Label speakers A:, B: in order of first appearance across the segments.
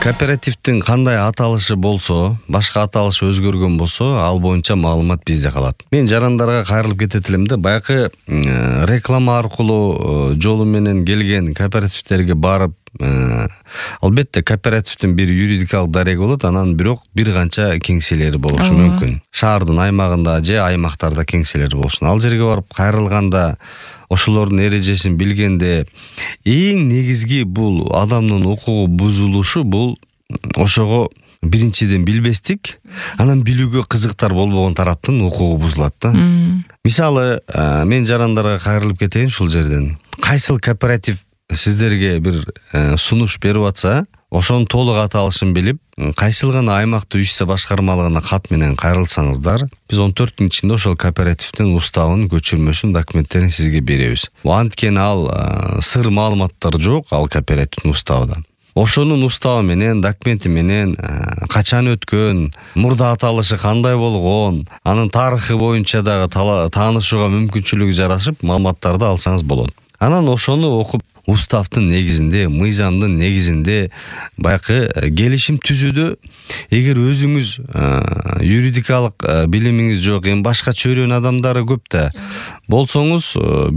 A: Кооперативдин кандай аталышы болсо, башка аталышы өзгөргөн болсо, ал боюнча маалымат бизде калат. Мен жарандарга кайрылып кетет элем да, баягы реклама аркылуу жолу менен келген кооперативтерге барып, албетте кооперативдин бир юридикалык дареги болот, анан бирок бир канча кеңселери болушу мүмкүн. Шаардын аймагында же аймактарда кеңселери болушун. Ал жерге барып кайрылганда, ошолордун эрежесин билгенде, эң негизги бул адамдын укугу бузулушу бул ошого биринчиден билбестик, анан билүүгө кызыктар болбогон тараптын укугу бузулат да. Мисалы, мен жарандарга кайрылып кетейин ушул жерден. Кайсыл кооператив сиздерге бир сунуш берип атса, ошонун толук аталышын билип, кайсыл гана аймактуу ишсе башкармалыгына кат менен кайрылсаңыздар, биз 14 күн ичинде ошол кооперативдин уставынын көчүрмөсүн, документтерин сизге беребиз. Анткени ал сыр маалыматтар жок, ал кооперативдин уставында. Ошонун уставы менен, документи менен, качан өткөн, мурда аталышы кандай болгон, анын тарыхы боюнча дагы таанышууга мүмкүнчүлүгү жарашып, маалыматтарды алсаңыз болот. Анан ошону окуп, уставдын негизинде, мыйзамдын негизинде баягы келишим түзүүдө, эгер өзүңүз юридикалык билимиңиз жок, эми башка чөйрөнүн адамдары көп да болсоңуз,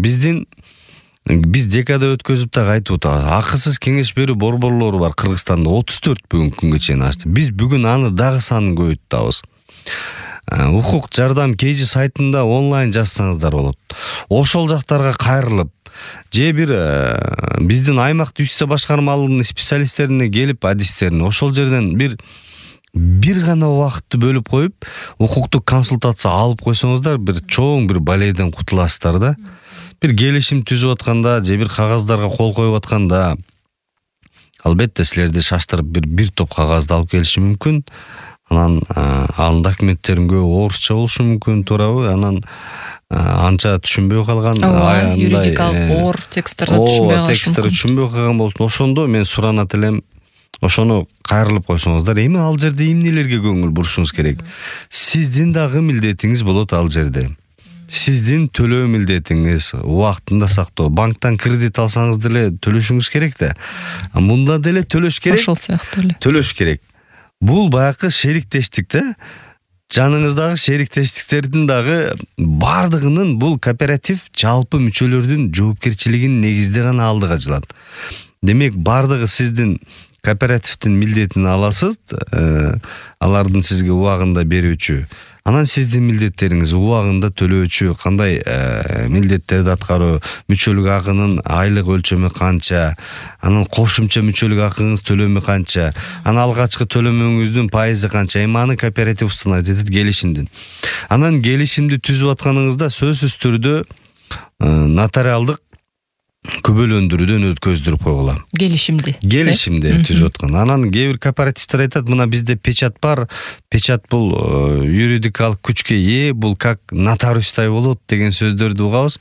A: биз декада өткөзүп да кайтып атабыз. Акысыз кеңеш берүү борборлору бар Кыргызстанда 34 бүгүнкү күнгө чейин ачты. Биз бүгүн аны дагы санын көбөйтөбүз. Укук жардам KG сайтында онлайн жазсаңыздар болот. Ошол жактарга кайрылып, же бир биздин аймактуу ишсе башкармалыгынын специалисттерине келип адистерин ошол жерден бир гана убакытты бөлүп коюп, укуктук консультация алып койсоңуздар, бир чоң бир балейден кутуласыздар да. Бир келишим түзүп атканда, же бир кагаздарга кол коюп атканда, албетте силерди шаштырып бир топ кагазды алып келиши мүмкүн. Анан анын документтерин көбү орусча болушу мүмкүн, туурабы? Анан анча түшүнбөй калган,
B: юридикалык оор тексттерди түшүнбөй калышы мүмкүн.
A: Тексттерди түшүнбөй калган болсун. Ошондо мен суранат элем, ошону кайрылып койсоңуздар, эми ал жерде эмнелерге көңүл бурушуңуз керек? Сиздин дагы милдетиңиз болот ал жерде. Сиздин төлөө милдетиңиз, убактында сактоо. Банктан кредит алсаңыз деле төлөшүңүз керек да. Мында деле төлөш керек.
B: Ошол сыяктуу эле.
A: Төлөш керек. Бул баягы шериктештик да. Жаныңыздагы шериктештиктердин дагы бардыгынын бул кооператив жалпы мүчөлөрдүн жоопкерчилигин негизде гана алдыга жылат. Демек, бардыгы сиздин кооперативдин милдетин аласыз, алардын сизге убагында берүүчү. Анан сиздин милдеттериңиз убагында төлөөчү, кандай милдеттерди аткаруу, мүчөлүк акынын айлык өлчөмү канча, анан кошумча мүчөлүк акыңыз төлөмү канча, анан алгачкы төлөмөңүздүн пайызы канча, эми аны кооператив устанавливать этет келишимдин. Анан келишимди түзүп атканыңызда сөзсүз түрдө нотариалдык күбөлөндүрүүдөн өткөздүрүп койгула. Келишимди түзүп аткан. Анан кээ бир кооперативдер айтат, мына бизде печат бар. Печат бул юридикалык күчкө ээ, бул как нотариустай болот деген сөздөрдү угабыз.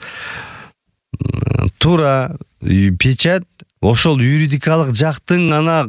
A: Туура, печат ошол юридикалык жактын ана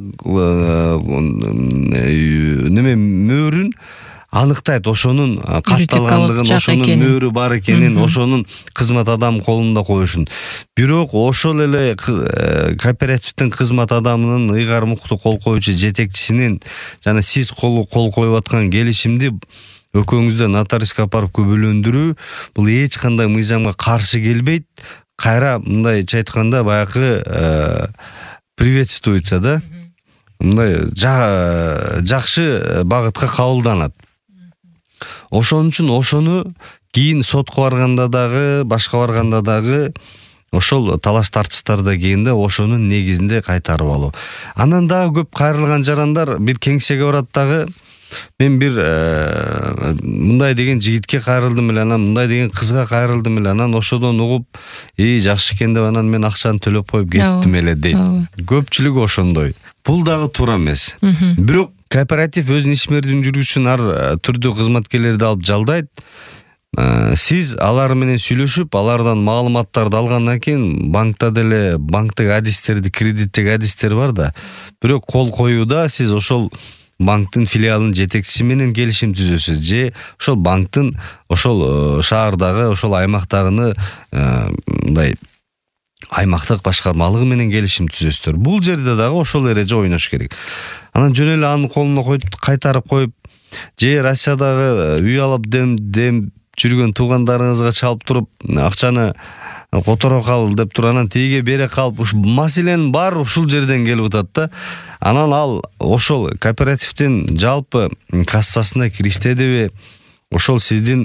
A: мөөрүн аныктайт, ошонун катталгандыгын, ошонун мөөрү бар экенин, ошонун кызмат адам колунда коюшун. Бирок ошол эле кооперативдин кызмат адамынын ыйгар мукту кол коюучу жетекчисинин жана сиз кол коюп аткан келишимди экөөңүздө нотариуска апарып күбөлөндүрүү, бул эч кандай мыйзамга каршы келбейт. Кайра мындай айтканда баягы приветствуется да. Мындай жакшы багытка кабылданат. Ошон үчүн ошону кийин сотко барганда дагы, башка барганда дагы, ошол талаш тартыштарда кийинде ошонун негизинде кайтарып алуу. Анан дагы көп кайрылган жарандар бир кеңсеге барат дагы, мен бир мындай деген жигитке кайрылдым эле, анан мындай деген кызга кайрылдым эле, анан ошодон угуп, жакшы экен деп анан мен акчаны төлөп коюп кеттим эле дейт. Көпчүлүгү ошондой. Бул дагы туура эмес. Бирок кооператив өзүнүн ишмердин жүргүзүүчүн ар түрдүү кызматкерлерди алып жалдайт. Сиз алар менен сүйлөшүп, алардан маалыматтарды алгандан кийин банкта деле банктык адистерди, кредиттик адистер бар да. Бирок кол коюуда сиз ошол банктын филиалынын жетекчиси менен келишим түзөсүз, же ошол банктын ошол шаардагы, ошол аймактагыны мындай аймактык башкармалыгы менен келишим түзөсүздөр. Бул жерде дагы ошол эреже ойнош керек. анан жөн эле анын колуна кайтарып коюп, же Россиядагы үй алып дем жүргөн туугандарыңызга чалып туруп акчаны которо кал деп туруп анан тиге бере калып, маселенин баары ушул жерден келип атат да. Анан ал ошол кооперативдин жалпы кассасына кириштедиби, ошол сиздин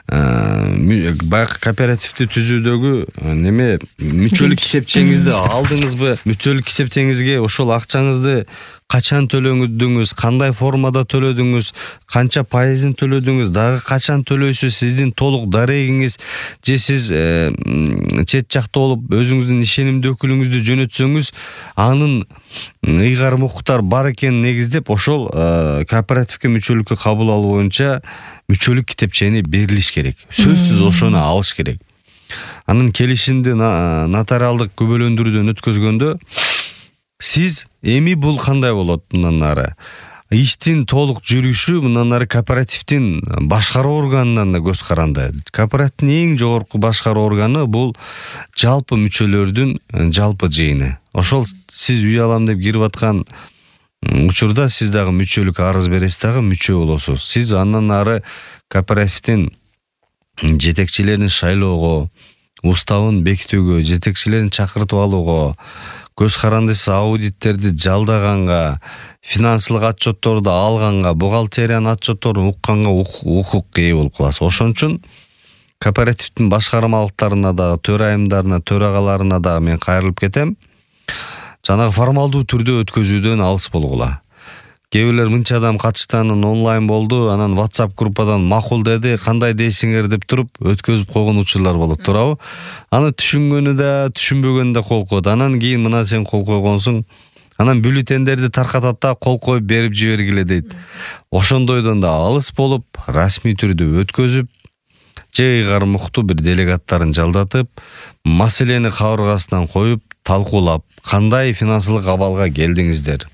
A: баягы кооперативди түзүүдөгү неме мүчөлүк китепчеңизди алдыңызбы? Мүчөлүк китептеңизге ошол акчаңызды качан төлөдүңүз, кандай формада төлөдүңүз, канча пайызын төлөдүңүз, дагы качан төлөйсүз, сиздин толук дарегиңиз, же сиз чет жакта болуп өзүңүздүн ишенимдүү өкүлүңүздү жөнөтсөңүз, анын ыйгар мукуктар бар экенин негиздеп, ошол кооперативге мүчөлүккө кабыл алуу боюнча мүчөлүк китепчени берилиш керек. Сөзсүз ошону алыш керек. Анын келишимди нотариалдык күбөлөндүрүүдөн өткөзгөндө сиз эми бул кандай болот мындан ары? Иштин толук жүрүшү мындан ары кооперативдин башкаруу органынан да көз каранды. Кооперативдин эң жогорку башкаруу органы бул жалпы мүчөлөрдүн жалпы жыйыны. Ошол сиз үй алам деп кирип аткан учурда сиз дагы мүчөлүк арыз бересиз, дагы мүчө болосуз. Сиз андан ары кооперативдин жетекчилерин шайлоого, уставын бекитүүгө, жетекчилерин чакыртып алууга, көз карандысыз аудиттерди жалдаганга, финансылык отчетторду алганга, бухгалтериянын отчетторун укканга укук ээ болуп каласыз. Ошон үчүн кооперативдин башкармалыктарына дагы, төрайымдарына, төрагаларына дагы мен кайрылып кетем. Жанагы формалдуу түрдө өткөзүүдөн алыс болгула. Кээ бирлер мынча адам катышты, анан онлайн болду, анан WhatsApp группадан макул деди, кандай дейсиңер деп туруп өткөзүп койгон учурлар болуп турабы? Аны түшүнгөнү да, түшүнбөгөнү да кол коет. Анан кийин мына сен кол койгонсуң, анан бюллетендерди таркатат да кол коюп берип жибергиле дейт. Ошондойдон да алыс болуп, расмий түрдө өткөзүп, же ыйгар муктуу бир делегаттарын жалдатып, маселени кабыргасынан коюп, талкуулап, кандай финансылык абалга келдиңиздер?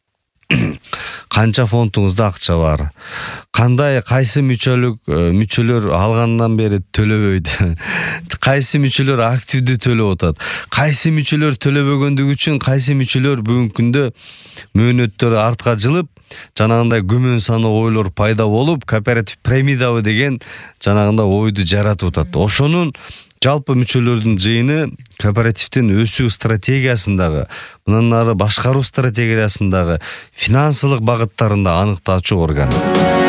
A: Канча фондуңузда акча бар? Кайсы мүчөлөр алгандан бери төлөбөйт? Кайсы мүчөлөр активдүү төлөп атат? Кайсы мүчөлөр төлөбөгөндүгү үчүн кайсы мүчөлөр бүгүнкү күндө мөөнөттөрү артка жылып, жанагындай күмөн саны ойлор пайда болуп, кооператив пирамидабы деген жанагындай ойду жаратып атат. Ошонун жалпы мүчөлөрдүн жыйыны кооперативдин өсүү стратегиясындагы, мындан ары башкаруу стратегиясындагы финансылык багыттарында аныктаачу орган.